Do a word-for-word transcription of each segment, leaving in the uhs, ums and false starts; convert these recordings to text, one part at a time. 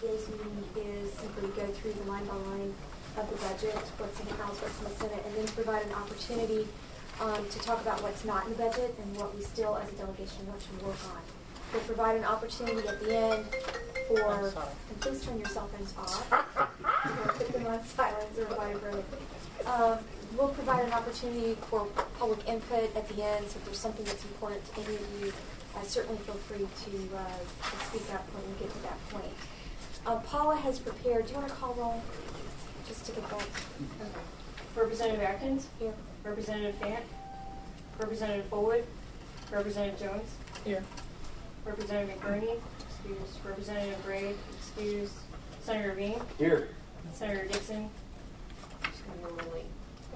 today's meeting is simply to go through the line by line of the budget, what's in the House, what's in the Senate, and then provide an opportunity um, to talk about what's not in the budget and what we still, as a delegation, want to work on. We'll provide an opportunity at the end for, and please turn your cell phones off, or put them on silence or vibrate. Um, we'll provide an opportunity for public input at the end, so if there's something that's important to any of you, uh, certainly feel free to, uh, to speak up when we get to that point. Uh, Paula has prepared, do you want to call roll? Just to get that. Okay. Representative Atkins? Here. Representative Fant? Representative Fullwood? Representative Jones? Here. Representative McBurney? Excuse. Representative Gray? Excuse. Senator Bean? Here. Senator Dixon? Just going to be a little late. Okay.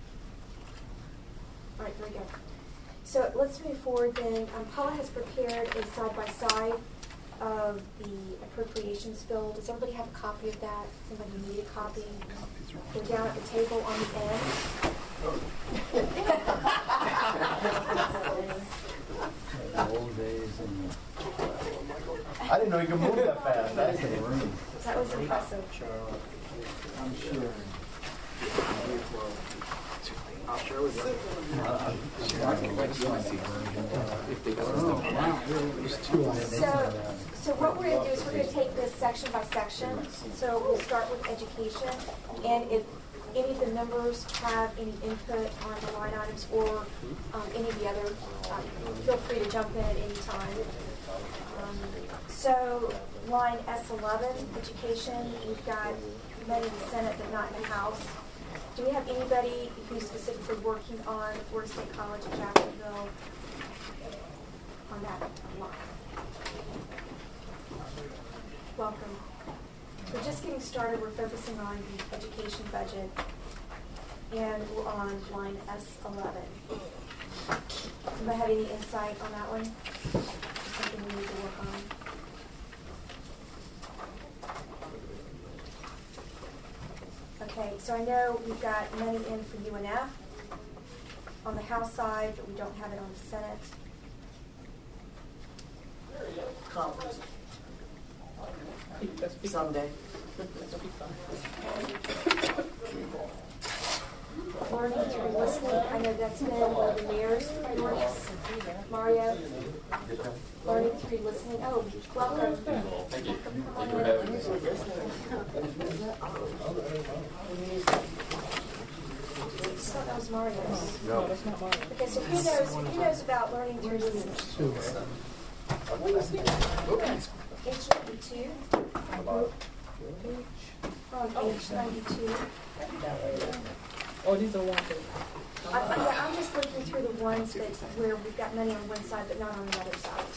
All right, very good. So let's move forward then. Um, Paula has prepared a side-by-side of the appropriations bill. Does everybody have a copy of that? Does anybody need a copy? They're down at the table on the end. Old days and I didn't know you could move that fast. That's in the room. That was impressive. I'm sure. I'll share with you. So, so what we're going to do is we're going to take this section by section. So we'll start with education, and if any of the members have any input on the line items or um, any of the other, um, feel free to jump in at any time. Um, so line S eleven, education, we've got money in the Senate but not in the House. Do we have anybody who's specifically working on Florida State College at Jacksonville on that line? Welcome. We're just getting started. We're focusing on the education budget, and we're on line S eleven. Anybody have any insight on that one? Something we need to work on? Okay, so I know we've got money in for U N F on the House side, but we don't have it on the Senate. Conference. Someday. Learning through listening, I know that's been one of the mayor's priorities. Mario, learning through listening. Oh, welcome. Thank you. Come on Thank you for in. having me. So that was Mario's. No, that's not mine. Okay, so who knows, who knows about learning through listening? H ninety-two. On H ninety-two. Oh, these are ones that... I, I, yeah, I'm just looking through the ones that where we've got money on one side but not on the other side.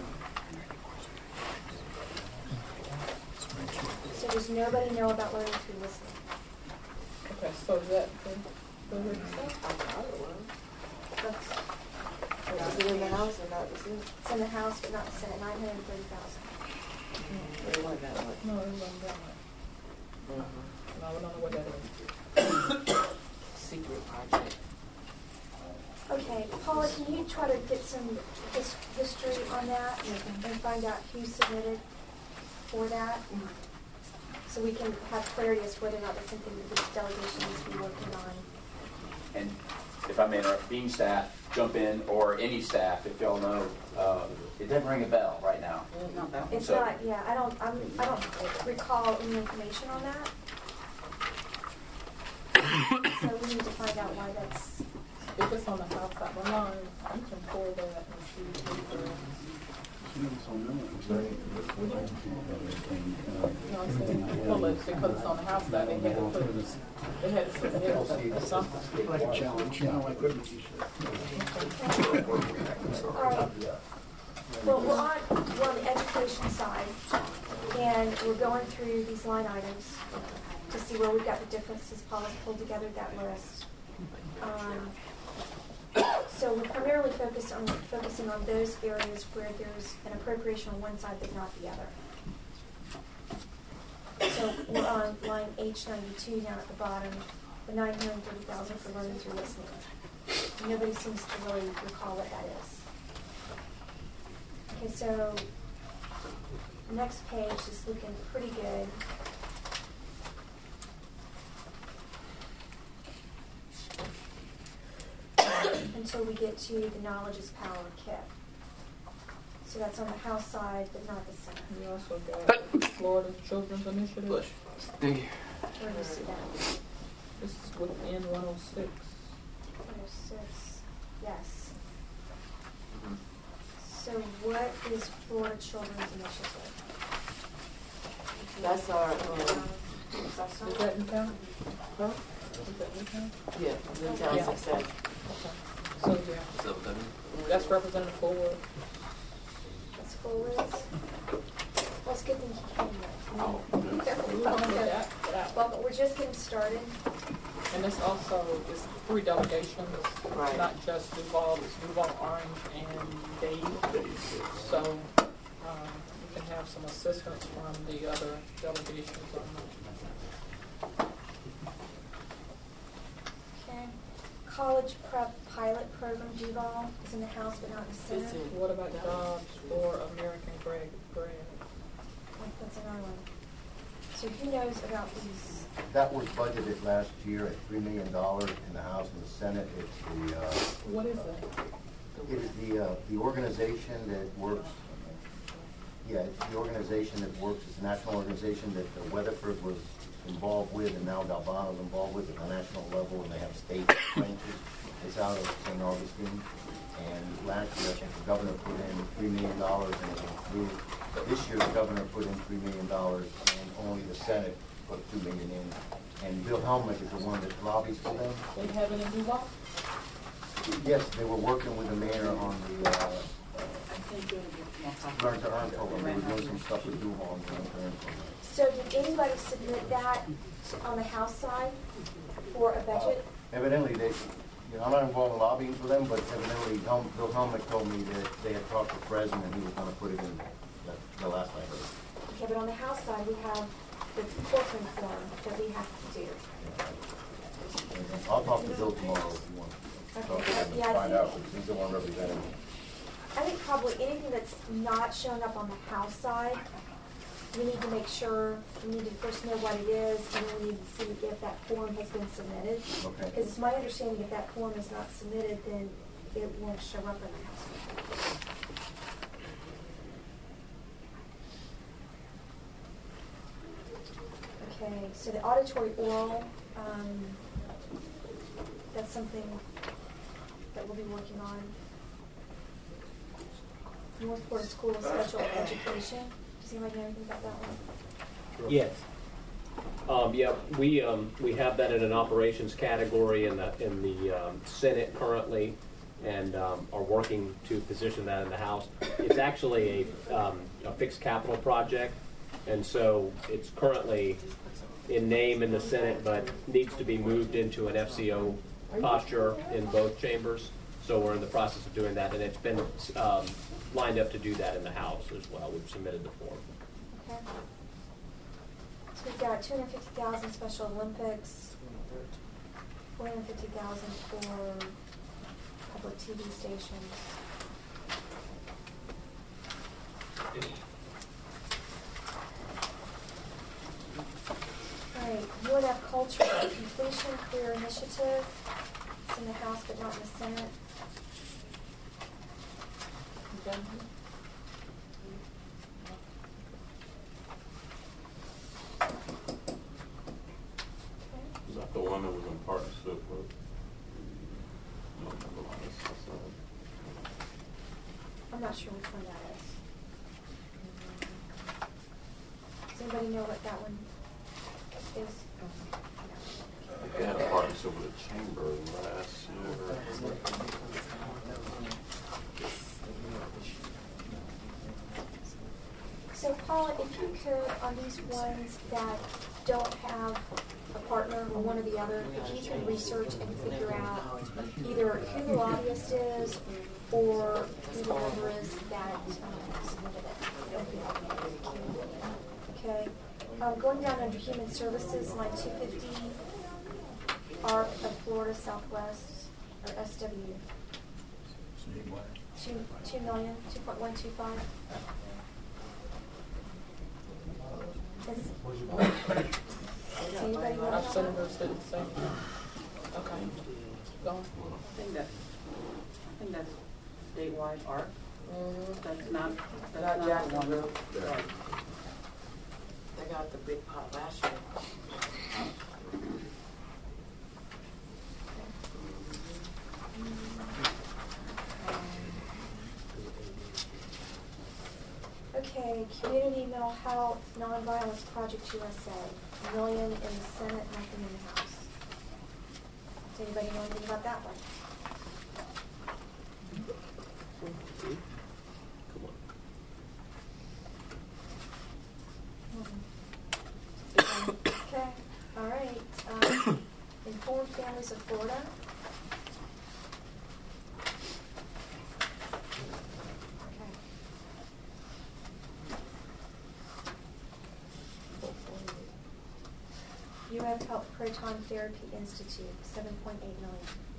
So does nobody know about learning through listening? Okay, so is that the... the I thought it was. That's, Is it in the House or not? Is it? it's in the House but not the Senate, nine hundred thirty thousand. It wasn't that much. No, it wasn't that much. Mm-hmm. No, I don't know what that is. Secret project. Okay, Paula, can you try to get some his, history on that Mm-hmm. and find out who submitted for that? Mm-hmm. So we can have clarity as to whether or not that's something that this delegation needs to be working on. And if I may interrupt, Bean staff, jump in, or any staff, if y'all know, uh, it doesn't ring a bell right now. It's So- not, yeah, I don't, I'm, I don't recall any information on that. So we need to find out why that's, If it's on the House side, well, no, you can pull that and see if it's... No, I'm saying, pull it because it's on the House side, they had to put it, they had to submit it to something. Like a challenge, you know, like good all right. Well, we're on, we're on the education side, and we're going through these line items to see where we've got the differences. Paula's pulled together that list. Um, so we're primarily focused on focusing on those areas where there's an appropriation on one side but not the other. So we're on line H ninety-two down at the bottom, the nine hundred thirty thousand for learning through listening. Nobody seems to really recall what that is. Okay, so next page is looking pretty good. Until we get to the Knowledge is Power kit. So that's on the House side, but not the Senate. We also got Florida Children's Initiative. Bush. Thank you. Where do you see that? This is within one oh six. one oh six, yes. So what is Florida Children's Initiative? That's our, um, Is that Is something? that in town? huh? Is that in town? Yeah, Newtown Yeah. Success. Okay. So, yeah, What's up with that? that's Representative Forward. That's Forwards. Well, it's a good thing he came with. Oh, We don't need that, that. Well, but we're just getting started. And this also is three delegations, Right. not just Duval, it's Duval, Orange, and Dade. So, um, we can have some assistance from the other delegations on that. Okay. College Prep Pilot Program, Duval, is in the House but not in the It's Senate. in- What about jobs for American grad, grad? Oh, that's another one. So who knows about these? That was budgeted last year at three million dollars in the House and the Senate. It's the, uh, What is that? it is the, uh, the organization that works, yeah, it's the organization that works, it's a national organization that uh, Weatherford was involved with, and now Galvano's involved with at the national level, and they have state branches. It's out of Saint Augustine. And last year, I think the governor put in three million dollars and it was approved. This year, the governor put in three million dollars and only the Senate put two million dollars in. And Bill Helmick is the one that lobbies for them. They have it in Duval? Yes, they were working with the mayor on the, uh, Learn to Earn program. They were doing some stuff with Duval on the Learn to Earn program. So did anybody submit that on the House side for a budget? Evidently, they, you know, I'm not involved in lobbying for them, but evidently, Helm, Bill Helmick told me that they had talked to the president and he was gonna put it in, the, the last I heard. Okay, but on the House side, we have the Portland form that we have to do. I'll talk to Bill tomorrow if you want. Talk to him and Yeah, I find think- out, because he's the one representing me. I think probably anything that's not showing up on the House side, we need to make sure, we need to first know what it is, and then we need to see if that form has been submitted. Okay. Because it's my understanding if that form is not submitted, then it won't show up in the House. Okay, so the auditory oral, um, that's something that we'll be working on. North Florida School of Special Education. Does anybody know anything about that one? Yes. Um, yeah, we, um, we have that in an operations category in the, in the um, Senate currently, and um, are working to position that in the House. It's actually a, um, a fixed capital project, and so it's currently in name in the Senate, but needs to be moved into an F C O posture in both chambers. So we're in the process of doing that, and it's been um, lined up to do that in the House as well. We've submitted the form. Okay. So we've got two hundred fifty thousand Special Olympics, four hundred fifty thousand for public T V stations. All right, U N F Culture Completion Career Initiative. It's in the House but not in the Senate. Is that the one that was in partnership with? I'm not sure which one that is. Does anybody know what that one is? They had a partnership with the chamber last year. So Paula, if you could, on these ones that don't have a partner or one or the other, if you can research and figure out either who the lobbyist is or who the member is that um, submitted it. Okay. Um, going down under Human Services, line two fifty, A R C of Florida Southwest, or S W. Two, two million, two point one two five. Does anybody want Our to know? senators did the same thing. Okay. Go on. I think that's, I think that's statewide art. Mhm. That's not, Not that's not the one. Jacksonville. Right. They got the big pot last year. Okay, Community Mental Health Nonviolence Project U S A, a million in the Senate, nothing in the House. Does anybody know anything about that one? Okay, all right. Um, Informed Families of Florida. Okay. U F Health Proton Therapy Institute, seven point eight million.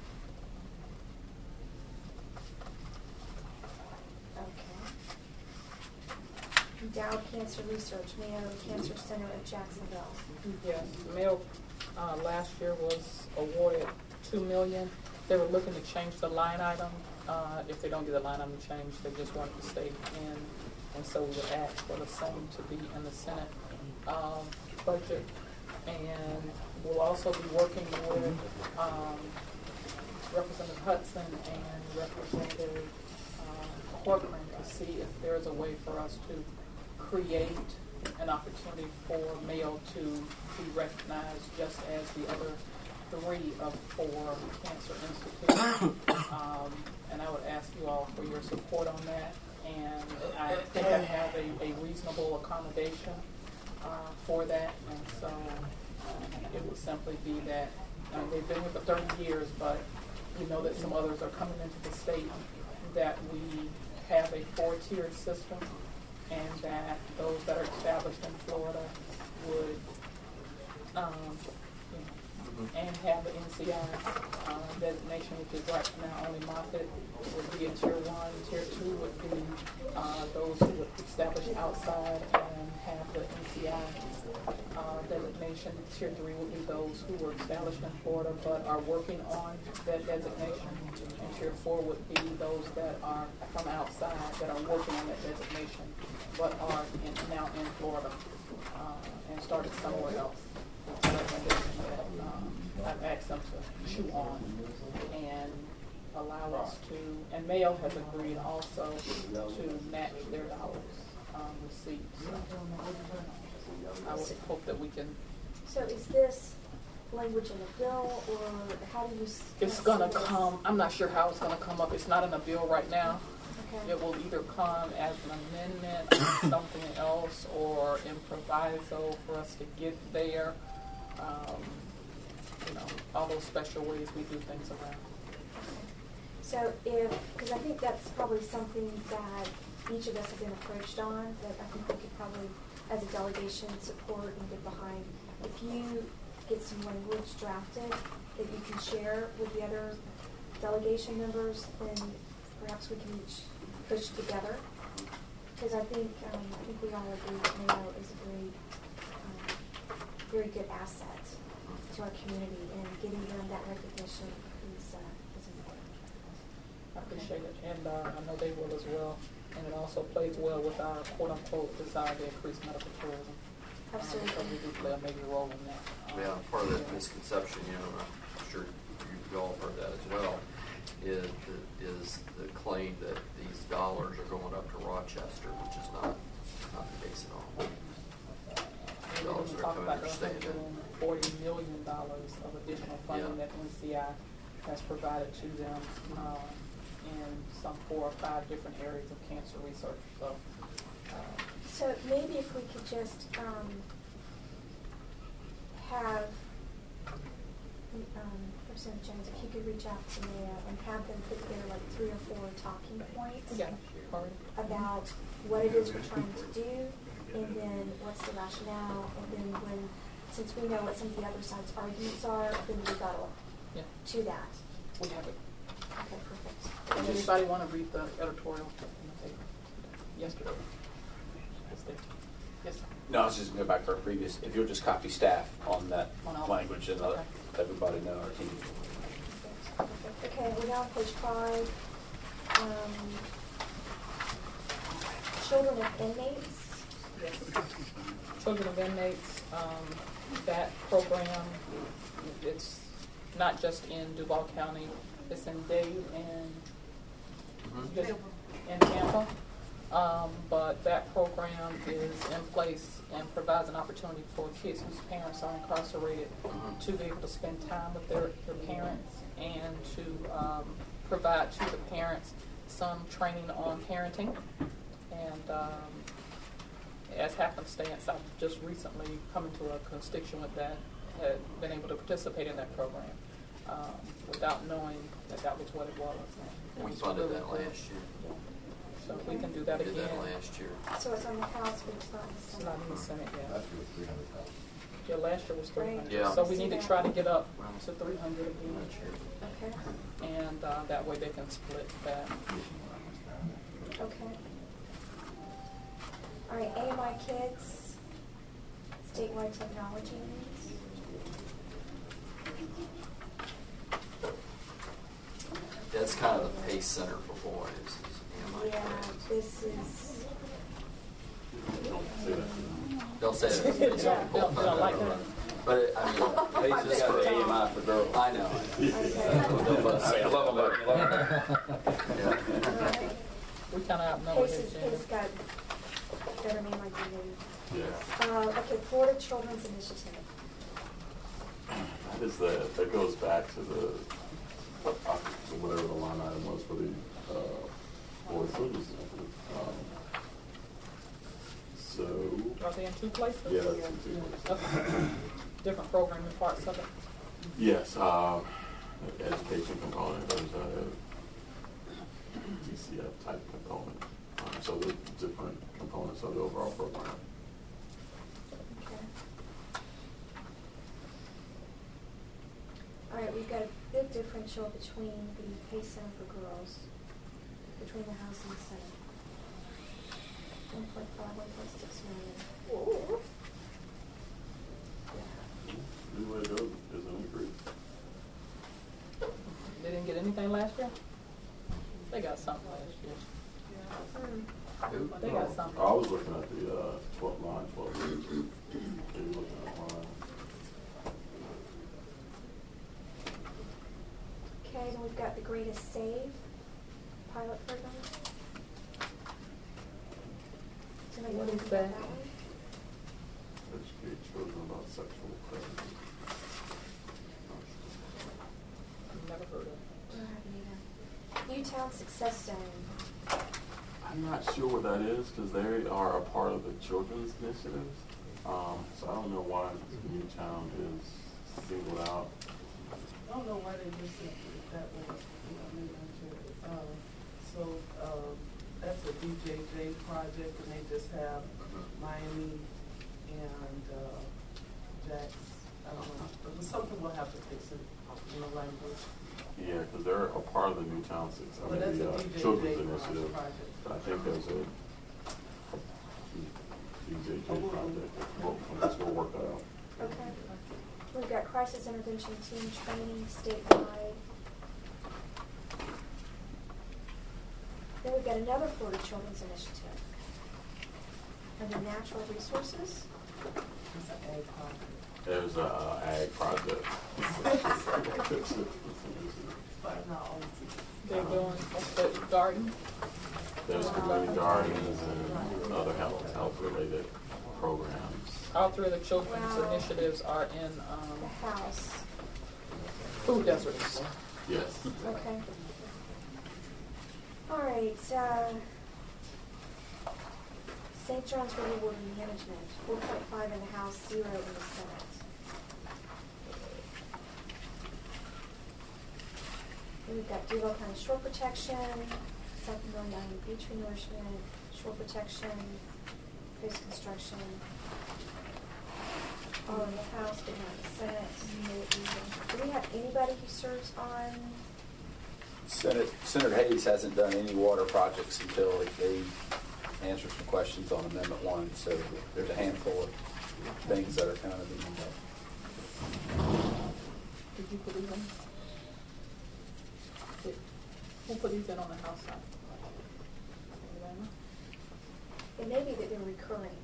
Okay. Dow Cancer Research, Mayo Cancer Center of Jacksonville. Yes, Mayo, uh, last year was awarded two million. They were looking to change the line item. Uh, if they don't get the line item changed, they just want it to stay in. And so we would ask for the same to be in the Senate, um, budget. And we'll also be working with, um, Representative Hudson and Representative, um, Corcoran to see if there's a way for us to create an opportunity for Mayo to be recognized just as the other three of four cancer institutes. Um, and I would ask you all for your support on that. And I think I have a, a reasonable accommodation uh, for that. And so uh, it would simply be that uh, they've been with us thirty years, but we know that some others are coming into the state, that we have a four-tiered system, and that those that are established in Florida would, um, you know, and have the N C I uh, designation, which is right now only Moffitt would be in tier one. Tier two would be uh, those who would establish outside and have the N C I uh, designation. Tier three would be those who were established in Florida but are working on that designation. And tier four would be those that are from outside that are working on that designation but are in, now in Florida uh, and started somewhere else. It's a recommendation that um, I've asked them to chew on and allow us to, and Mayo has agreed also to match their dollars um, received. So I would hope that we can. So is this language in the bill, or how do you? s- It's gonna come, I'm not sure how it's gonna come up. It's not in the bill right now. Okay. It will either come as an amendment or something else, or in proviso for us to get there. Um, you know, all those special ways we do things around. So if, because I think that's probably something that each of us have been approached on, that I think we could probably, as a delegation, support and get behind. If you get some language drafted that you can share with the other delegation members, then perhaps we can each push together. Because I think, um, I think we all agree that Mayo is a very, um, very good asset to our community, and getting them that recognition is, uh, is important. I appreciate it, and uh, I know they will as well. And it also plays well with our quote-unquote desire to increase medical tourism. Um, Absolutely. because we do play a major role in that. Um, Yeah, part of that misconception, you know, I'm sure you've all heard that as well, is, is the claim that these dollars are going up to Rochester, which is not, not the case at all. We Dollars didn't are talk coming about the understand hundred and forty million dollars of additional funding Yeah. that N C I has provided to them uh, in some four or five different areas of cancer research. So, uh, So maybe if we could just um, have um, Representative Jones, if you could reach out to Mayo and have them put together like three or four talking points yeah, Corey. about what it is we're trying to do, and then what's the rationale, and then when, since we know what some of the other side's arguments are, then rebuttal Yeah, to that. we have it. Okay, perfect. Does anybody want to read the editorial in the paper yesterday? It's there. Yes, sir. No, I was just going to go back to our previous, if you'll just copy staff on that On all- language and let okay. everybody know, our team. Okay, we're now on page five. Um, children of inmates. Yes. Children of inmates, um, that program, it's not just in Duval County, it's in Dade and just in Tampa. Um, but that program is in place and provides an opportunity for kids whose parents are incarcerated to be able to spend time with their, their parents and to um, provide to the parents some training on parenting. And um, as happenstance, I've just recently come into a constituent that had been able to participate in that program um, without knowing that that was what it was. And it We was funded really that good. last year. So we can do that We again. did that last year. So it's on the House, but it's not in the It's Senate. not in the Senate yet. Last year was three hundred thousand. Yeah, last year was three hundred. Yeah. So we need to try to get up Well, to three hundred again. Not sure. Okay. And uh, that way they can split that. Okay. All right, A M I Kids, statewide technology needs. That's kind of the PACE Center for boys. is A M I Yeah, Kids. this is, Don't say that. Yeah, don't- don't like that. But it, I mean, PACE has got the A M I for girls. I know. okay. I love them, love them, love them. Yeah. All right. We kind of outnumbered Pace it, is, Jen. Pace got better name like you did. Yeah, Uh, okay, Florida Children's Initiative. that is the, that goes back to the, what, uh, whatever the line item was for the, uh, for children's. Um, So, Are they in two places? yeah, that's in two ways. Okay. Different programming parts of it? Yes, uh, education component, there's a D C F type component. Um, so the different components of the overall program. Okay. All right, we've got a big differential between the Pace Center for girls, between the House and the Senate. One point five, one point six million. Whoa. New way to go is an increase. They didn't get anything last year? They got something last year. Hmm. They got something. I was looking at the, uh, twelve, line twelve. Maybe looking at line. Okay, then we've got the Greatest Save pilot program. Somebody What know is about that? one? Educate children about sexual predators. Never heard of it. I haven't either. Newtown Success Zone. I'm not sure what that is because they are a part of the children's initiatives. Um, so I don't know why Newtown is singled out. I don't know why they just said that one. Um, so, um, that's a D J J project, and they just have Miami and, uh, Jax. I don't know, but something we'll have to fix it in the language. Yeah, because they're a part of the Newtown Six, I But mean, that's the a uh, D J J children's pro- initiative. project. But I think there's a D J J project. Well, I guess we'll work that out. Okay. We've got Crisis Intervention Team Training statewide. Then we've got another Florida Children's Initiative. Under Natural Resources. It's an ag project. There's a uh, ag project. But not always. They're doing, what's the garden? There's community gardens and other health, health-related programs. All three of the children's Wow. initiatives are in The um, House. food deserts. Yes. Okay. All right, uh, Saint John's River Water Management, four point five in the House, zero in the Senate. Then we've got Duval County Shore Protection, South Mill Mountain Beach Renourishment, Shore Protection, Coast Construction. All in the House, but not in the Senate. Do we have anybody who serves on? Senator, Senator Hayes hasn't done any water projects until they answer some questions on Amendment One. So there's a handful of things that are kind of in the Did you put these in? Did, who put these in on the house side? Anybody know? It may be that they're recurring.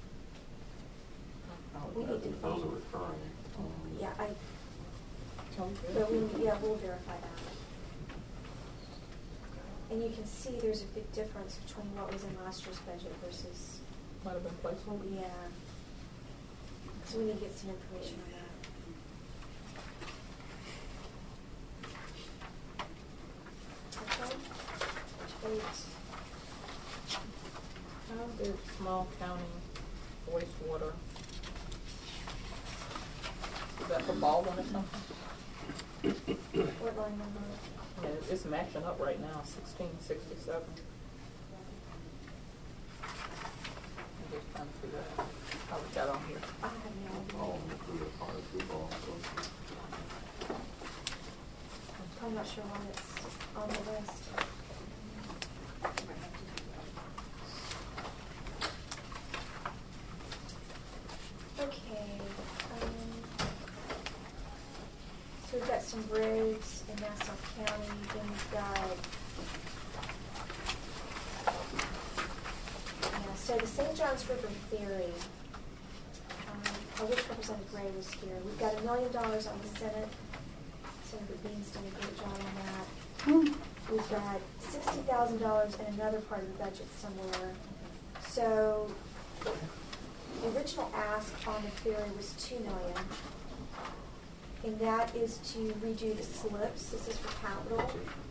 We need to. Those are recurring. Um, Yeah, I, Tell me. but we, yeah, we'll verify that. And you can see there's a big difference between what was in last year's budget versus, Might have been placeholder. yeah. So we need to get some information on that. Okay. Page eight. How did small county wastewater? Is that for Baldwin or something? What line number? Yeah, it's matching up right now, sixteen sixty-seven. I'm just trying to figure out how we got on here. I have no idea. all through the part of football, so. I'm not sure why it's on the list. Okay, um, so we've got some roads in Nassau County, then we've got, yeah, so the Saint Johns River Ferry, um, I wish Representative Gray was here. We've got a million dollars on the Senate. Senator Bean's done a great job on that. We've got sixty thousand dollars in another part of the budget somewhere. So the original ask on the ferry was two million dollars. And that is to redo the slips. This is for capital.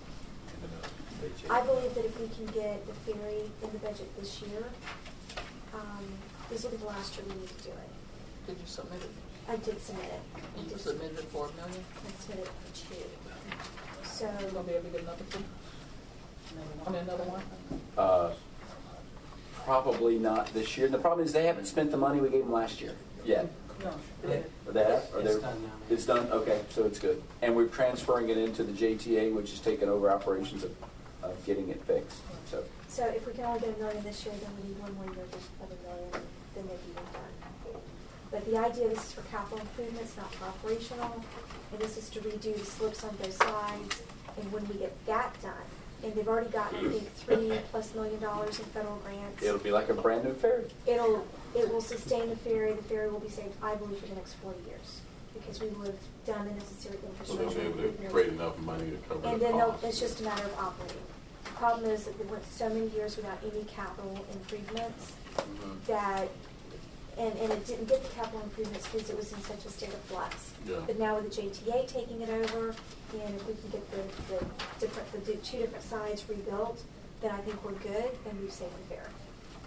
I believe that if we can get the ferry in the budget this year, um, this will be the last year we need to do it. Did you submit it? I did submit it. I You did submitted it for a million? I submitted it for two. So, You gonna be able to get another two? I mean, another one? Uh, probably not this year. The problem is they haven't spent the money we gave them last year yet. No. Or they have? Or It's they're- done now. It's done? Okay, so it's good. And we're transferring it into the J T A, which is taking over operations of, of getting it fixed. So so if we can only get a million this year, then we need one more year of a million, then they'd be done. But the idea, this is for capital improvements, not for operational, and this is to redo the slips on both sides. And when we get that done, and they've already gotten, I think, three plus million dollars in federal grants. it'll be like a brand new ferry. It'll, it will sustain the ferry. The ferry will be saved, I believe, for the next forty years, because we will have done the necessary So they'll infrastructure be able to improvements. create enough money to cover And the then they'll, cost. it's just a matter of operating. The problem is that we went so many years without any capital improvements that, and, and it didn't get the capital improvements because it was in such a state of flux. Yeah. But now with the J T A taking it over, and if we can get the, the different, the di- two different sides rebuilt, then I think we're good, and we've saved the fair.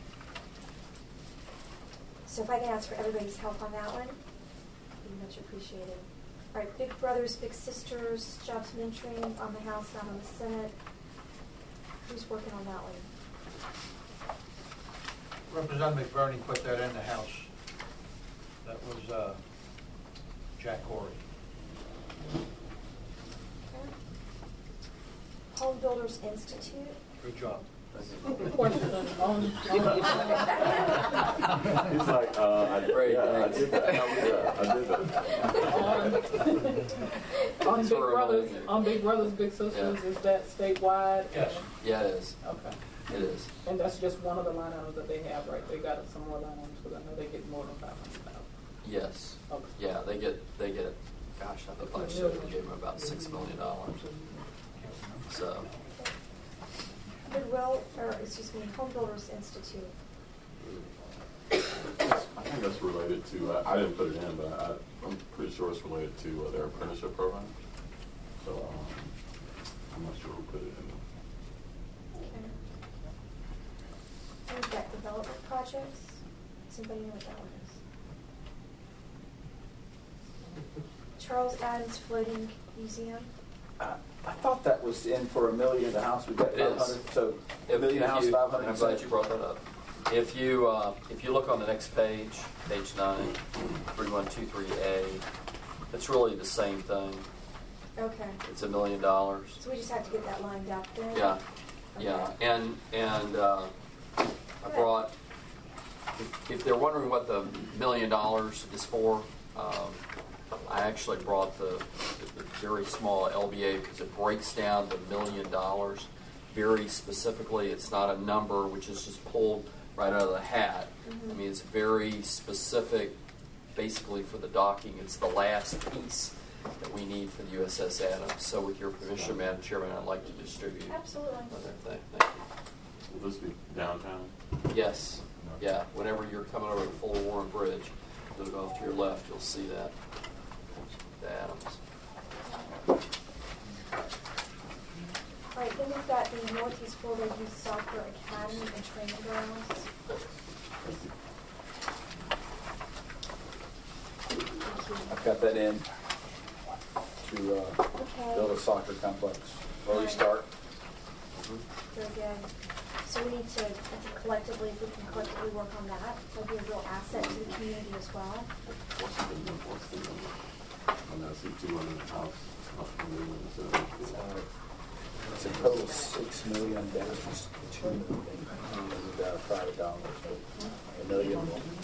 So if I can ask for everybody's help on that one, it'd be much appreciated. All right, Big Brothers, Big Sisters, jobs mentoring on the House, not on the Senate. Who's working on that one? Representative McBurney put that in the House. That was uh, Jack Corey. Okay. Home Builders Institute. Good job. Question on, He's like, uh, I, Great, yeah, I thanks. did that. Yeah, I did that. on, on Big For a Brothers, moment. on Big Brothers, Big Sisters, Yeah. is that statewide? Yes. Yeah, it is. Okay. It is. And that's just one of the line items that they have, right? They got some more line items, because I know they get more than five hundred thousand. Yes. Okay. Yeah, they get, they get, gosh, I think last year we gave them about six million dollars. So, Goodwill, or excuse me, Home Builders Institute. I think that's related to, I, I didn't put it in, but I, I'm pretty sure it's related to uh, their apprenticeship program. So um, I'm not sure who put it in. Okay. And we've got development projects. Does anybody know what that one is? Charles Adams Floating Museum. I, I thought that was in for a million. The house we got It five is. hundred. So a if, million if house, you, five hundred. I'm glad you brought that up. If you, uh, if you look on the next page, page nine, three one two three A, it's really the same thing. Okay. It's a million dollars. So we just have to get that lined up then? Yeah, Okay. yeah, and and uh, I I brought, if, if they're wondering what the million dollars is for, um, I actually brought the, the very small L B A because it breaks down the million dollars very specifically. It's not a number which is just pulled right out of the hat. Mm-hmm. I mean, it's very specific, basically for the docking. It's the last piece that we need for the U S S Adams. So with your permission, Madam Chairman, I'd like to distribute. Absolutely. Another thing. Thank you. Will this be downtown? Yes. Yeah. Whenever you're coming over the Fuller Warren Bridge, look off to your left, you'll see that. The Adams. All right, then we've got the Northeast Florida Youth Soccer Academy and Training Grounds. I've got that in to uh, Okay. build a soccer complex. Early Right. start. Very good. So we need to, I think collectively, if we can collectively work on that, that'll be a real asset to the community as well. What's the, what's the number? I mean, I see two hundred in the house. It's not familiar with it. Uh, It's a total of six million down to two and uh, private dollars, so a million.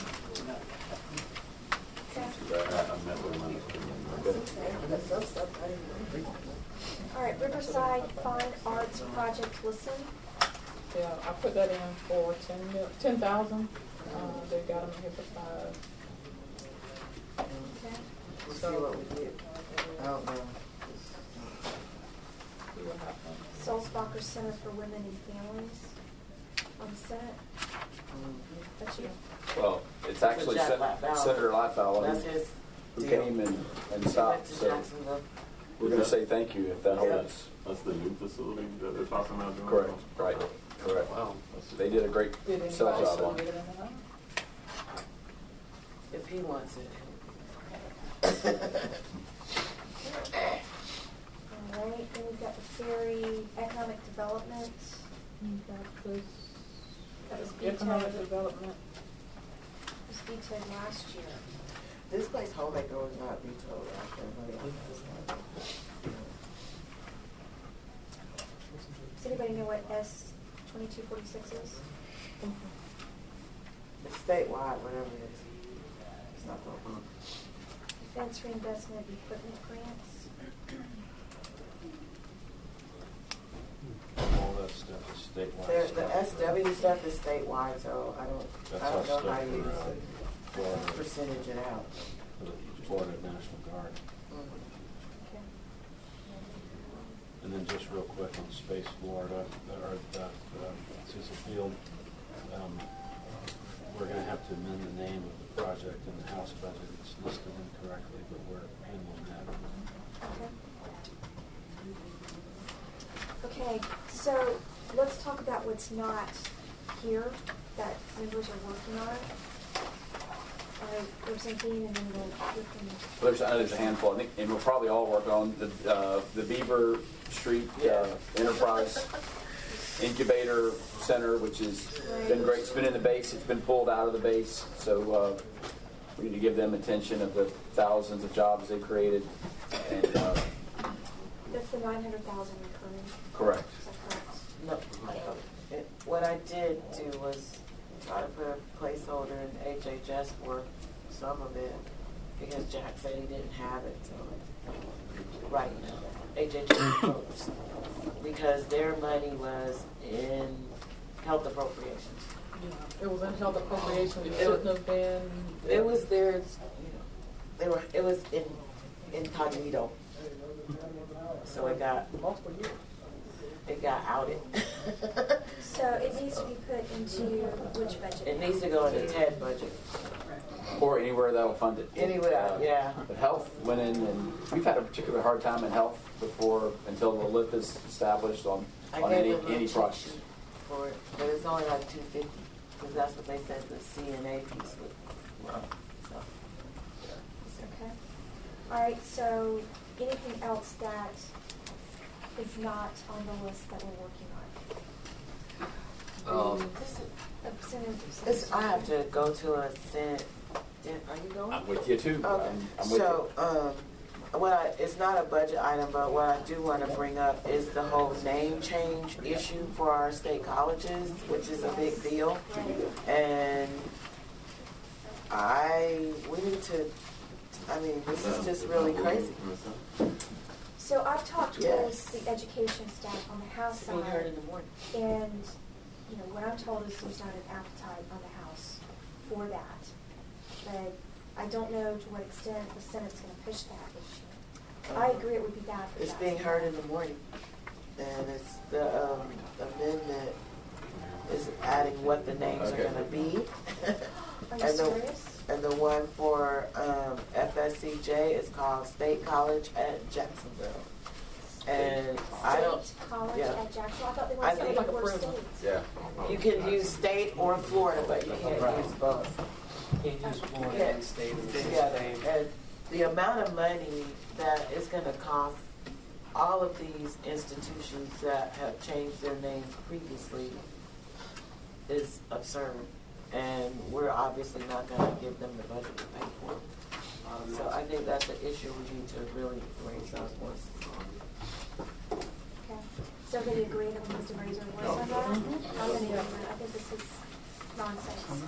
Okay. I, I met with them. All right, Riverside Fine Arts Project Listen. Yeah, I put that in for ten mil, ten thousand. Uh, they got them here for five. Okay. We'll see what we get. I don't know. See what happens. Sulzbacher Center for Women and Families on the Senate. That's you. Well, it's actually Jack Sen- Lightfowl. Senator Lightfowl That's who his who deal. came and, and He stopped. went to So Jacksonville. we're going to say thank you if that Yeah. holds. That's the new facility that they're talking about doing? Correct. Right. Correct. Wow. They did a great Did sell anybody job still on get it. it in the house? If he wants it. All right, then we've got the Ferry Economic Development. That was That was economic vetoed, development. was vetoed last year. This place, Homemaker, was not vetoed after everybody else. Does anybody know what S twenty-two forty-six is? It's statewide, whatever it is. It's not local. Defense Reinvestment Equipment Grants. All that stuff is statewide. There, stuff. the S W stuff is statewide, so I don't, That's I our don't know stuff how you for, uh, Florida, percentage it out. for the Florida National Guard. Okay. And then just real quick on Space Florida, or that, uh, Cecil Field, um, we're gonna have to amend the name of the project in the House budget. It's listed incorrectly, but we're handling that. Okay. Okay, so let's talk about what's not here that members are working on. All right, Representative Dean, and then we'll hear from you. Well, there's, uh, there's a handful, I think, and we'll probably all work on the uh, the Beaver Street uh, Enterprise Incubator Center, which has been great. It's been in the base. It's been pulled out of the base. So uh, we need to give them attention of the thousands of jobs they created. And uh, That's the nine hundred thousand recurring. correct. Is that correct? No, it, what I did do was try to put a placeholder in H H S for some of it, because Jack said he didn't have it, so, right now, H H S folks, because their money was in health appropriations. Yeah, it was in health appropriation. It It shouldn't was- have been. It was their, you know, they were, it was in incognito. So it got, Multiple years. it got outed. So it needs to be put into which budget? It needs to go in the T E D budget. Or anywhere that'll fund it. Anywhere, Uh, yeah. But health went in, and we've had a particularly hard time in health before, until the L I P is established on, I on gave any, them a any cheat project. sheet for it, but it's only like two fifty, because that's what they said the C N A piece would run. So, Okay. All right, so anything else that is not on the list that we're working on? Um, This is- Representative This, I have to go to a Senate, are you going? I'm with you too. Okay, I'm, I'm with so, um, what I, it's not a budget item, but what I do want to bring up is the whole name change issue for our state colleges, which is a big deal. And I, we need to, I mean, this is just really crazy. So I've talked Yes. with the education staff on the House It's being heard in side, the morning. and, you know, what I'm told is there's not an appetite on the House for that. But I don't know to what extent the Senate's gonna push that issue. I agree it would be bad for It's us. being heard in the morning. And it's the um, amendment is adding what the names are Okay. going to be. Are you and, the, serious? and the one for um, F S C J is called State College at Jacksonville. And I don't. State College yeah. at Jacksonville, I thought they I wanted think- something Like a more prison. states. Yeah. You can use state or Florida, but you can't use both. Can't use Florida Yeah. and state in the same Yeah, name. and the amount of money that is going to cost all of these institutions that have changed their names previously is absurd. And we're obviously not going to give them the budget to pay for it. So I think that's an issue we need to really raise our voice on. Okay. So everybody agree that we need to raise our voice on that? I'm gonna agree. I think this is nonsense.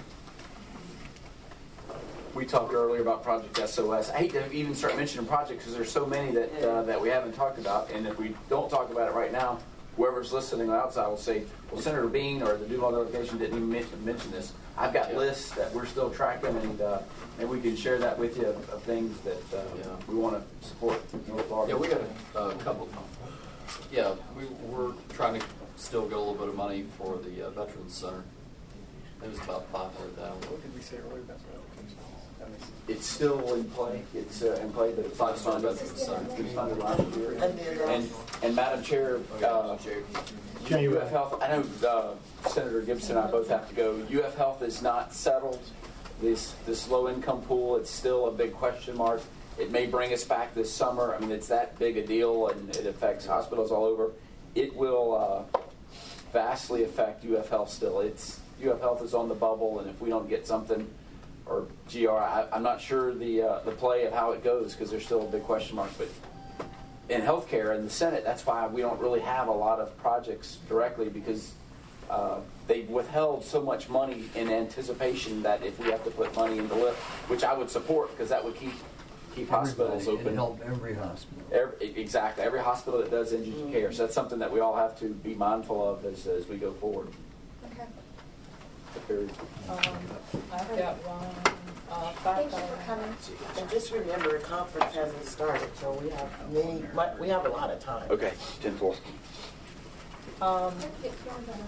We talked earlier about Project S O S. I hate to even start mentioning projects because there's so many that uh, that we haven't talked about. And if we don't talk about it right now, whoever's listening outside will say, well, Senator Bean or the Duval delegation didn't even mention, mention this. I've got lists that we're still tracking, and uh, and we can share that with you of, of things that uh, Yeah. we want to support North Florida. Yeah, we got a, a couple. Yeah, we, we're trying to still get a little bit of money for the uh, Veterans Center. It was about five hundred thousand. What did we say earlier about that? It's still in play. It's uh, in play, but it's not Five-star funded. Veterans It's Center. been funded last year. And then, And, and Madam Chair, uh, U F Health, I know uh, Senator Gibson and I both have to go. U F Health is not settled. This this low income pool, it's still a big question mark. It may bring us back this summer. I mean, it's that big a deal, and it affects hospitals all over. It will uh, vastly affect U F Health still. It's U F Health is on the bubble, and if we don't get something, or G R, I, I'm not sure the uh, the play of how it goes because there's still a big question mark. But in healthcare in the Senate, that's why we don't really have a lot of projects directly because uh, they withheld so much money in anticipation that if we have to put money in the lift, which I would support because that would keep keep hospitals open. It help every hospital. Every, exactly, every hospital that does indigent care. So that's something that we all have to be mindful of as as we go forward. Okay. Um, I've got one, uh, Thank five you for coming. and just remember, the conference hasn't started, so we have many, we have a lot of time. Okay, ten four. Um, Get feeling better.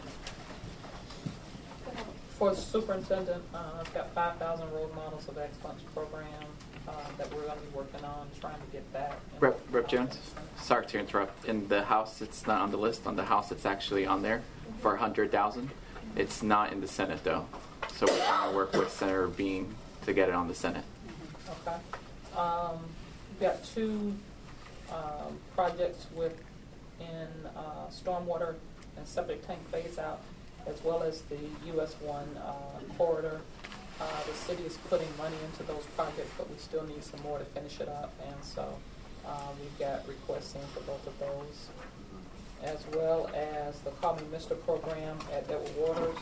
Go ahead. For the superintendent, uh, I've got five thousand road models of excellence program uh, that we're going to be working on, trying to get that. in Rep, the- Rep Jones, sorry to interrupt. In the House, it's not on the list. On the House, it's actually on there for one hundred thousand. It's not in the Senate, though. So we're going to work with Senator Bean to get it on the Senate. Okay. Um, we've got two um, projects with in uh, stormwater and septic tank phase out, as well as the U S one uh, corridor. Uh, the city is putting money into those projects, but we still need some more to finish it up, and so uh, we've got requests in for both of those, as well as the Call Me Mister program at Edward Waters.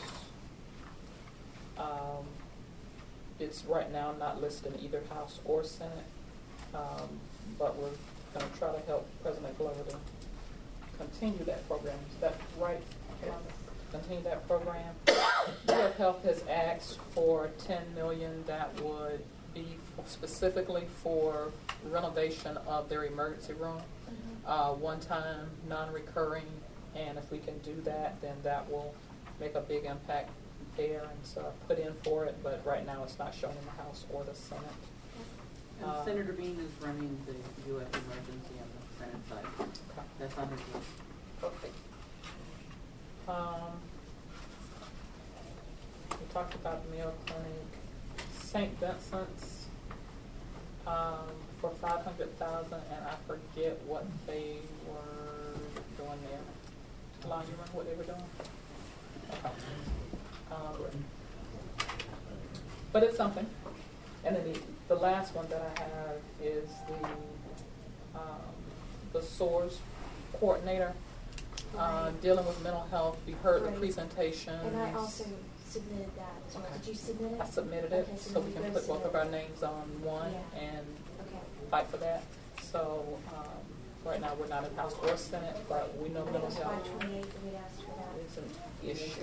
Um, it's right now not listed in either House or Senate, um, but we're going to try to help President Glover to continue that program. Is that right, Yolanda? Continue that program. U F Health has asked for ten million dollars that would be specifically for renovation of their emergency room, uh, one-time, non-recurring, and if we can do that, then that will make a big impact there, and so I put in for it, but right now it's not shown in the House or the Senate. And Uh, Senator Bean is running the U S emergency on the Senate side. Okay. That's on his list. Perfect. Um, we talked about the Mayo Clinic, Saint Vincent's, um, for five hundred thousand, and I forget what they were doing there. Alon, you remember what they were doing? Okay. Um, but it's something. And then the, the last one that I have is the um, the SOARS coordinator, uh, Right. dealing with mental health. We heard the Right. presentations. And I also submitted that as well. Did you submit it? I submitted it, Okay, so then we can both put both of our submitted. names on one Yeah. and Okay. fight for that. So, um, right now, we're not in House or Senate, but we know I think it mental was health five twenty-eight that we'd asked for that. is an issue.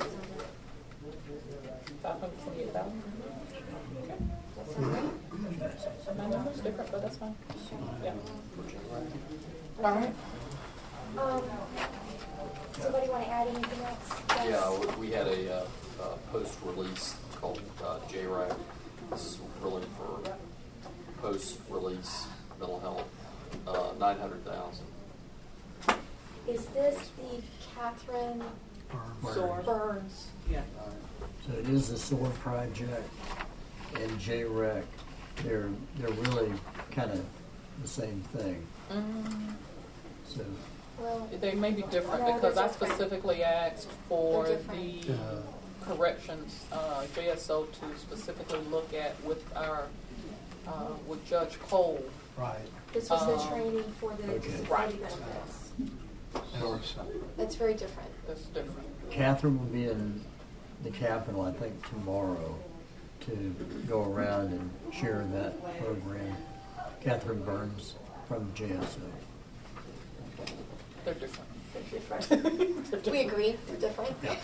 Five hundred twenty-eight thousand? Okay. That sound right? My number's different, but that's fine. Yeah. All right. Um, somebody want to add anything else? Guys? Yeah, we- we had a, uh, uh, post-release called, uh, J RAC. This is really for post-release mental health, uh, nine hundred thousand. Is this the Catherine Burns. Burns? Yeah. So it is the SOAR project and J REC. They're, they're really kind of the same thing. Mm, So Well, They may be different No, because they're I different. specifically asked for They're the different. corrections, uh, J S O to specifically look at with our, uh, with Judge Cole. Right. this was the Um, training for the okay. disability Right. benefits. That's very different. That's different. Catherine will be in the Capitol, I think, tomorrow to go around and share that program. Catherine Burns from J S O. They're different. We agree, they're different. Yeah.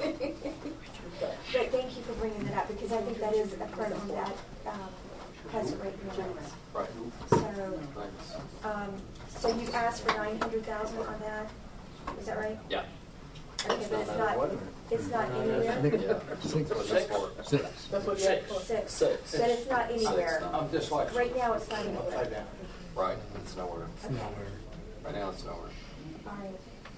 But thank you for bringing that up, because I think that is a program that um, has great results. Right. So, Thanks. um, so you asked for nine hundred thousand on that, is that right? Yeah. Okay, but it's not, it's not anywhere? Yeah. Six. That's what it's for. Six. That's what Six. Six. Six. But it's not anywhere. I'm dyslexic. Right now, it's not anywhere. Upside down. Right, it's nowhere. Okay, Right now, it's nowhere. all right.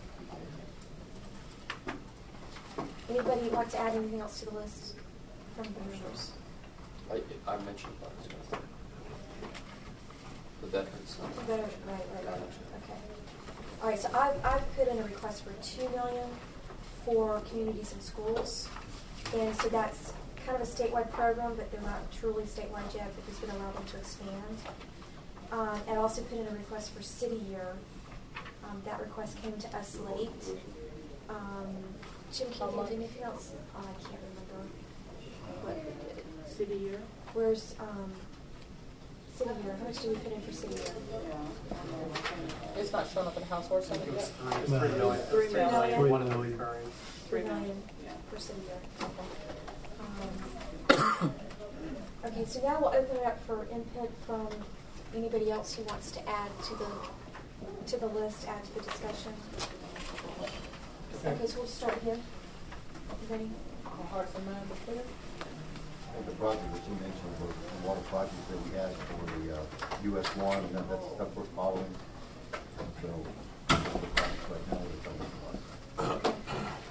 Anybody want to add anything else to the list from the members? I, I mentioned that was gonna, the veterans. The veteran- Right, right, right, okay. All right, so I've, I've put in a request for two million for communities and schools. And so that's kind of a statewide program, but they're not truly statewide yet, but this would allow them to expand. Um, and I also put in a request for city year. Um, that request came to us late. Um, Jim, can you do anything else? Oh, I can't remember. What, City year? where's, um, city year? How much do we put in for city year? It's not showing up in the House or Senate yet. Three million. Three million? One million. Three million for city year. Um, Okay, so now we'll open it up for input from anybody else who wants to add to the, to the list, add to the discussion. Okay, so we'll start here. You ready? Our hearts and minds are clear. And the project that you mentioned was the water project that we had for the uh, U S one, and that- that's stuff we're following. So, the project right now we're talking about.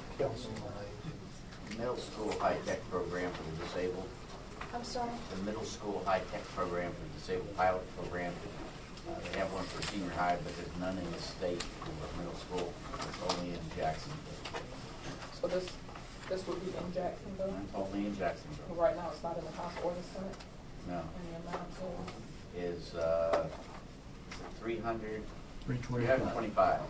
Middle school high-tech program for the disabled. I'm sorry? The middle school high-tech program for the disabled pilot program. Uh, they have one for senior high, but there's none in the state for middle school. It's only in Jacksonville. So this, this would be in Jacksonville. Only in Jacksonville. Right now, it's not in the House or the Senate. No. And the amount is, Is, uh, three hundred? Three Three hundred twenty-five.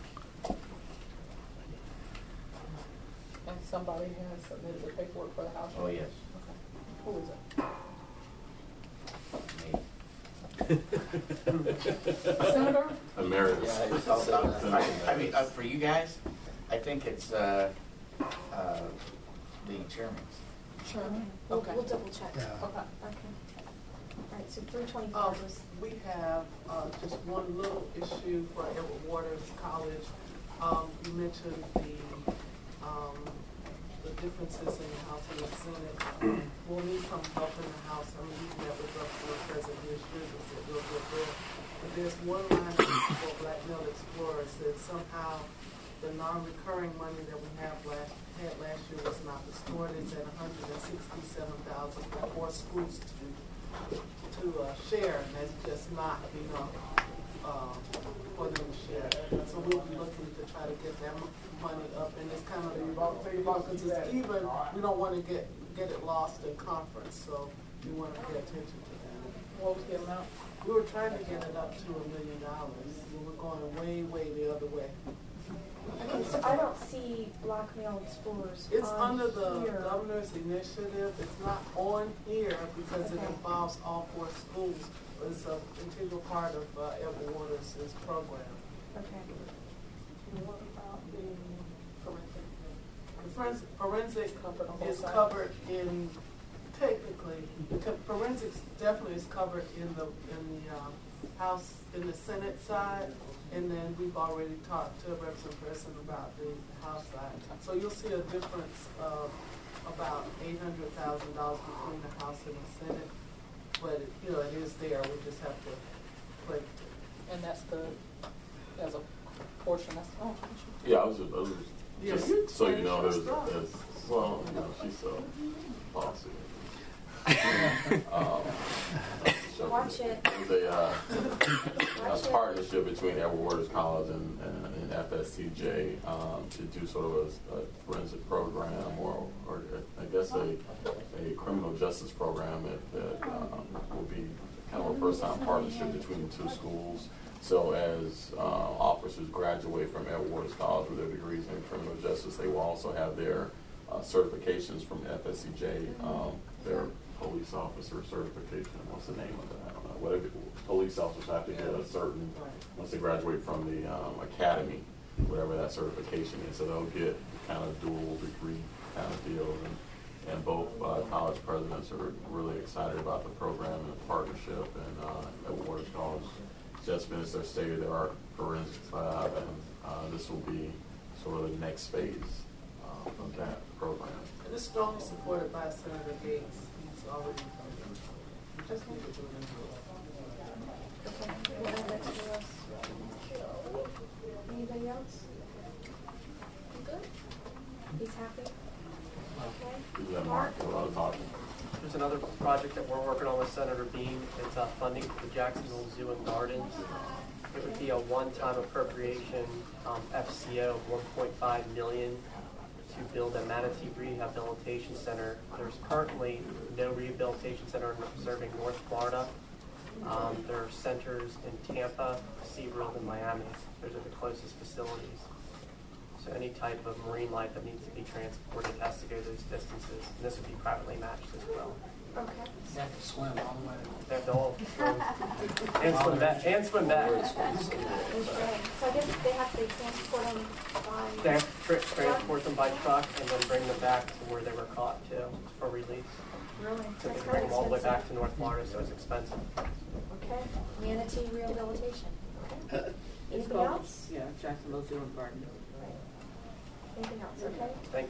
and somebody has submitted the paperwork for the House. Oh, yes. Okay. Who is it? Senator? Emeritus. I, I mean, uh, for you guys, I think it's, uh, uh, the chairman's. Chairman? We'll, Okay. we'll double check. Yeah. Okay. Okay. All right, so three Um, twenty-five was, we have, uh, just one little issue for Edward Waters College. Um, you mentioned the, um, the differences in the House and the Senate. Um, We'll need some help in the House. I mean, we met with Representative President Bush, they said we'll get there. But there's one line for Black Male Explorers that somehow the non-recurring money that we have last, had last year was not restored. It's at one hundred and sixty-seven thousand for four schools to to uh, share, and that's just not enough uh, for them to share. So we'll be looking to try to get that m- money up, and it's kind of because it's even. We don't want to get get it lost in conference, so we want to pay attention to that. What was the amount? We were trying to get it up to a million dollars. We were going way, way the other way. Okay, so I don't see blackmailed scores It's on under the here. governor's initiative. It's not on here because it Okay. involves all four schools. But it's an integral part of uh, Edward Waters' program. Okay. What about the forensic? The forensic, forensic Covered on both is sides? covered in, technically, the co- forensics definitely is covered in the, in the um, House, in the Senate side. And then we've already talked to Representative Preston about the House side. So you'll see a difference of about eight hundred thousand dollars between the House and the Senate. But, it- you know, it is there. We just have to click. And that's the, as a portion, that's, oh, Yeah, I was just, I was just, Yeah, just you so you explain know, your there's, stuff. there's, well, you know, she's so bossy. um, so Watch it. There's a, uh, a Watch it. partnership between Edward Waters College and, and, and F S T J um, to do sort of a, a forensic program, or, or I guess a, a criminal justice program that, that um, will be kind of a first-time partnership between the two schools. So as uh, officers graduate from Edward Waters College with their degrees in criminal justice, they will also have their uh, certifications from F S C J, um, their police officer certification. What's the name of that? I don't know. Whatever, police officers have to get a certain, once they graduate from the um, academy, whatever that certification is. So they'll get kind of dual degree kind of deal. And, and both uh, college presidents are really excited about the program and the partnership. And uh, Edward Waters College just finished their state-of-the-art forensics lab, and uh, this will be sort of the next phase uh, of that program. And it's strongly supported by Senator Gates. He's already, we just need to do it. Okay. What else? Anybody else? You good? He's happy? Okay. Yeah, Mark, a lot of talking. There's another project that we're working on with Senator Bean. It's uh, funding for the Jacksonville Zoo and Gardens. It would be a one-time appropriation, um, F C O, one point five million dollars to build a manatee rehabilitation center. There's currently no rehabilitation center serving North Florida. Um, there are centers in Tampa, SeaWorld, and Miami. Those are the closest facilities. So any type of marine life that needs to be transported has to go those distances. And this would be privately matched as well. Okay. You have to swim all the way. They have to all swim. And swim back. And swim back. Okay. So I guess they have to transport them by. They have to tra- transport them by truck and then bring them back to where they were caught too for release. Really? So they That's bring very them all the way back expensive. to North Florida, so it's expensive. Okay. Manatee rehabilitation. Okay. It's Anything called, else? yeah, Jacksonville Zoo and Garden. Anything else? Okay. Thank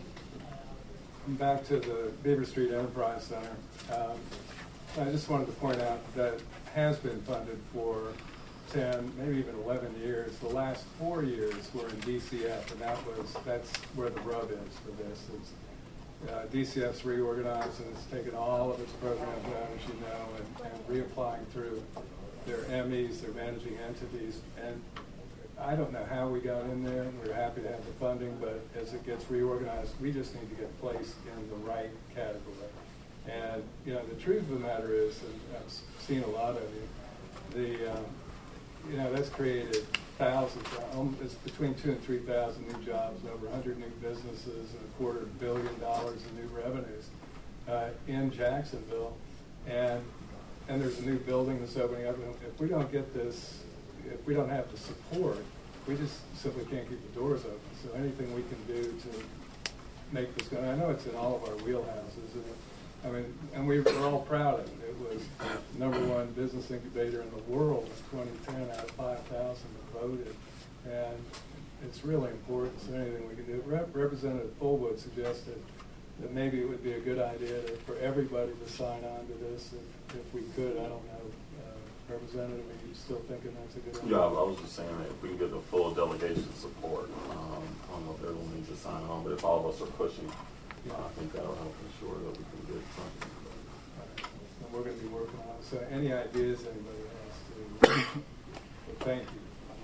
you. Back to the Beaver Street Enterprise Center. Um, I just wanted to point out that has been funded for ten, maybe even eleven years. The last four years were in D C F, and that was that's where the rub is for this. It's, uh, D C F's reorganized and it's taken all of its programs out, as you know, and, and reapplying through their M Es, their managing entities, and I don't know how we got in there. We're happy to have the funding, but as it gets reorganized, we just need to get placed in the right category. And, you know, the truth of the matter is, and I've seen a lot of you, the, um, you know, that's created thousands, um, it's between two and three thousand new jobs, over a hundred new businesses, and a quarter billion dollars in new revenues uh, in Jacksonville. And, and there's a new building that's opening up. And if we don't get this, if we don't have the support, we just simply can't keep the doors open. So anything we can do to make this go, I know it's in all of our wheelhouses. And I mean, and we were all proud of it. It was the number one business incubator in the world in twenty ten out of five thousand that voted. And it's really important, so anything we can do. Rep- Representative Fullwood suggested that maybe it would be a good idea to, for everybody to sign on to this if, if we could. I don't know. Representative, are you still thinking that's a good idea? Yeah, I was just saying that if we can get the full delegation support, um, I don't know if everyone needs to sign on, but if all of us are pushing, uh, I think that'll help ensure that we can get something. Right. And we're going to be working on it. So any ideas anybody has to, but thank you.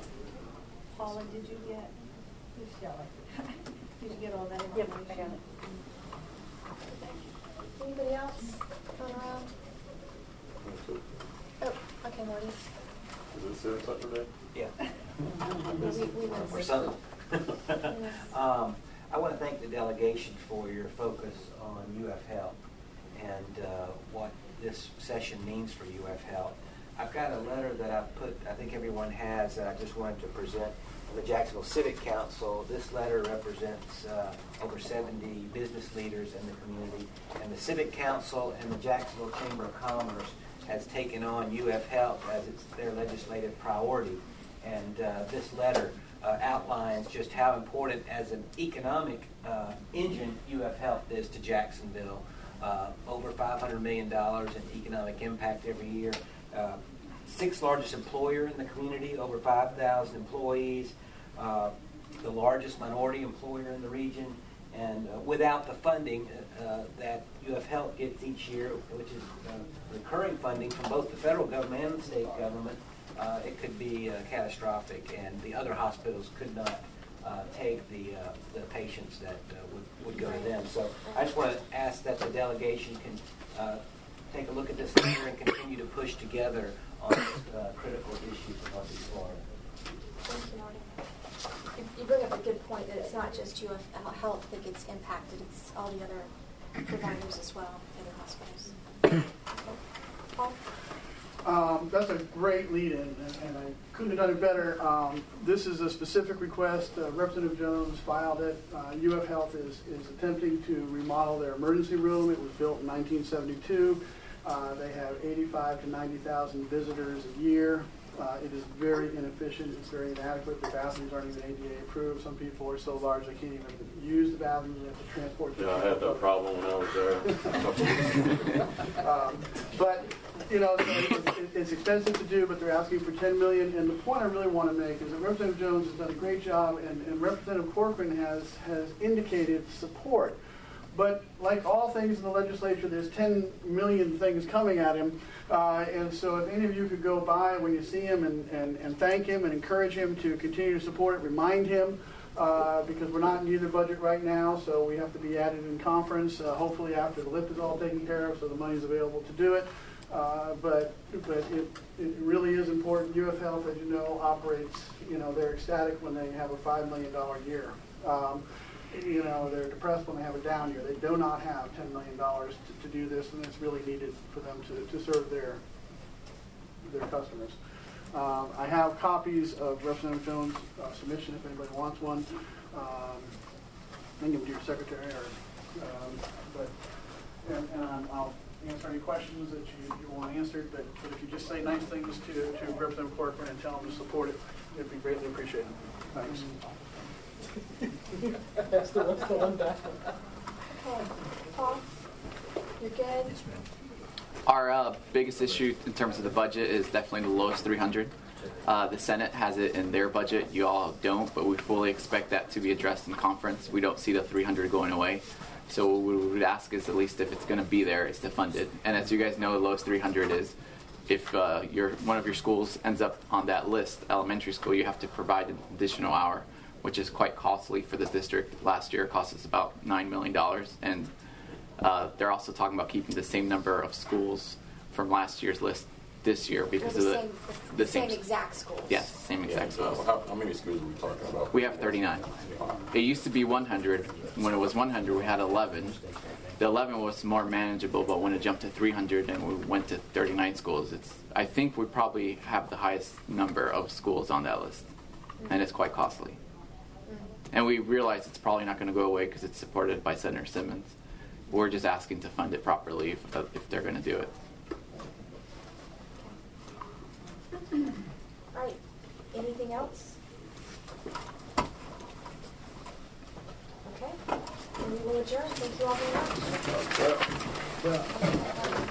Paula, did you get, who's yelling? Did you get all that Yep, information? I got it. Anybody else? Turn around. Okay, Marty. Is it Civic Center Day? Yeah. We, we want Or something. um, I want to thank the delegation for your focus on U F Health and uh, what this session means for U F Health. I've got a letter that I've put, I think everyone has, that I just wanted to present to the Jacksonville Civic Council. This letter represents uh, over seventy business leaders in the community, and the Civic Council and the Jacksonville Chamber of Commerce has taken on U F Health as it's their legislative priority. And uh, this letter uh, outlines just how important as an economic uh, engine U F Health is to Jacksonville. Uh, over five hundred million dollars in economic impact every year. Uh, sixth largest employer in the community, over five thousand employees, uh, the largest minority employer in the region, and uh, without the funding uh, that U F Health gets each year, which is uh, recurring funding from both the federal government and the state government, uh, it could be uh, catastrophic, and the other hospitals could not uh, take the uh, the patients that uh, would, would go to them. So I just want to ask that the delegation can uh, take a look at this letter and continue to push together on this uh, critical issues of Northeast Florida. Thank you, Marty. You, you bring up a good point that it's not just U F Health that gets impacted, it's all the other providers as well, other hospitals. Okay. Paul? Um, that's a great lead-in, and, and I couldn't have done it better. Um, this is a specific request. Uh, Representative Jones filed it. Uh, U F Health is, is attempting to remodel their emergency room. It was built in nineteen seventy-two. Uh, they have eighty-five to ninety thousand visitors a year. Uh, it is very inefficient. It's very inadequate. The bathrooms aren't even A D A approved. Some people are so large they can't even use the bathrooms. They have to transport them. Yeah, I had that problem when I was there. um, but, you know, it, it, it's expensive to do, but they're asking for ten million dollars. And the point I really want to make is that Representative Jones has done a great job, and, and Representative Corcoran has, has indicated support. But like all things in the legislature, there's ten million things coming at him. Uh, and so if any of you could go by when you see him and, and, and thank him and encourage him to continue to support it, remind him, uh, because we're not in either budget right now, so we have to be at it in conference, uh, hopefully after the lift is all taken care of, so the money's available to do it. Uh, but but it, it really is important. U F Health, as you know, operates, you know, they're ecstatic when they have a five million dollars year. Um, you know, they're depressed when they have a down year. They do not have ten million dollars to, to do this, and it's really needed for them to, to serve their their customers. Um, I have copies of Representative Jones' uh, submission if anybody wants one. Um, I can give them to your secretary, or, um, but, and, and um, I'll answer any questions that you, you want answered, but, but if you just say nice things to, to Representative Corcoran and tell him to support it, it'd be greatly appreciated. Thanks. That's the what's going down. Paul? You're good? Our uh, biggest issue in terms of the budget is definitely the lowest three hundred. Uh, the Senate has it in their budget. You all don't, but we fully expect that to be addressed in conference. We don't see the three hundred going away. So what we would ask is, at least if it's going to be there, is to fund it. And as you guys know, the lowest three hundred is if uh, your one of your schools ends up on that list, elementary school, you have to provide an additional hour, which is quite costly for the district. Last year it cost us about nine million dollars. And uh, they're also talking about keeping the same number of schools from last year's list this year because Well, the of same, the, the same exact schools. Yes, same exact Yeah, schools. how, how many schools are we talking about? We have thirty-nine. It used to be one hundred. When it was one hundred, we had eleven. The eleven was more manageable, but when it jumped to three hundred and we went to thirty-nine schools, it's. I think we probably have the highest number of schools on that list, and it's quite costly. And we realize it's probably not going to go away because it's supported by Senator Simmons. We're just asking to fund it properly if, if they're going to do it. All right. Anything else? Okay. And we will adjourn. Thank you all very much. Yeah.